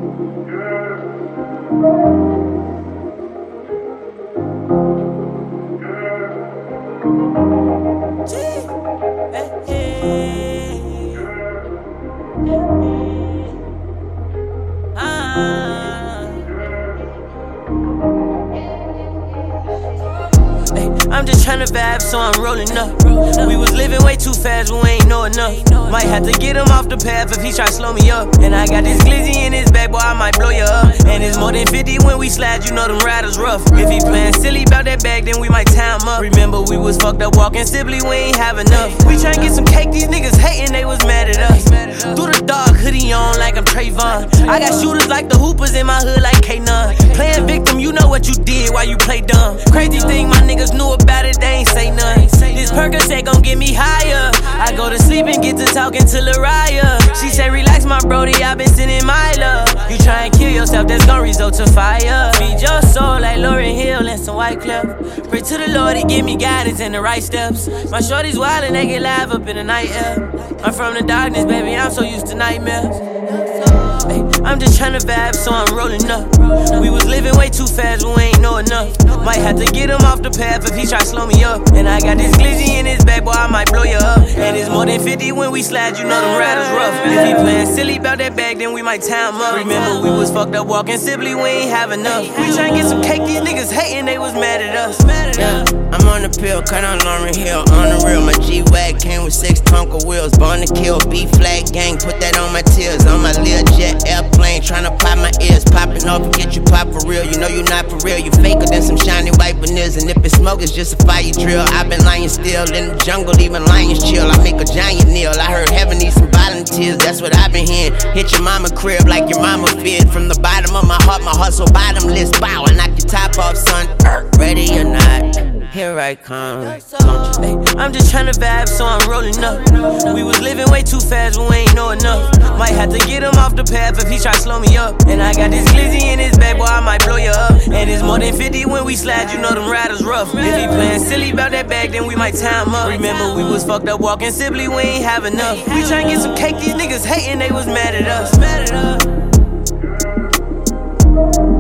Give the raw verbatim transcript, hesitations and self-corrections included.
I'm just tryna vibe, so I'm rolling up. We was living way too fast, but we ain't know enough. Might have to get him off the path if he try to slow me up. And I got this glizzy in his back, boy, I might blow you up. And it's more than fifty when we slide, you know them riders rough. If he playin' silly about that bag, then we might tie him up. Remember, we was fucked up walking simply, we ain't have enough. We tryna get some cake, these niggas hating, they was mad at us. Threw the dog hoodie on like I'm Trayvon. I got shooters like the Hoopers in my hood like K nine. Playin' victim, you know what you did while you play dumb. Crazy thing, my niggas knew about it, they ain't say nothing. This Percocet gon' get me higher. I go to sleep and get to talking to Lariah. She say, relax, my brody, I been sending my love. You try and kill yourself, that's gon' result to fire. Feed your soul like Lauryn Hill and some White Clef. Pray to the Lord, he give me guidance and the right steps. My shorty's wild and they get live up in the night air. I'm from the darkness, baby, I'm so used to nightmares. Ay, I'm just tryna vibe, so I'm rolling up. We was living way too fast, but we ain't know enough. Might have to get him off the path if he try to slow me up. And I got this glizzy in his back, boy, I might blow you up. And it's more than fifty when we slide, you know them riders rough. If he playin' silly about that bag, then we might tie him up. Remember, we was fucked up walking simply, we ain't have enough. We tryna get some cake, these niggas hating, they was mad at us. Yeah, I'm on the pill, cut on Lauryn Hill, on the real. My G-Wag came with six Tonka wheels, born to kill, B-flag gang, put that on my tears. On my Learjet airplane, tryna pop my ears, popping off and get you pop for real. You know you not for real, you faker than some shiny white veneers. And if it's smoke, it's just a fire drill. I've been lying still in the jungle, even lions chill. I make a giant kneel. I heard heaven needs some volunteers, that's what I've been hearing. Hit your mama crib like your mama feared. From the bottom of my heart, my hustle bottomless. Bow, I knock your top off, son. Ready or not, here I come. Don't you? Ay, I'm just tryna vibe, so I'm rolling up. We was living way too fast, but we ain't know enough. Might have to get him off the path if he try to slow me up. And I got this glizzy in his back, boy, I might blow you up. And it's more than fifty when we slide, you know them riders rough. If he playin' silly about that bag, then we might tie him up. Remember, we was fucked up walking simply, we ain't have enough. We tryna get some cake, these niggas hating, they was mad at us.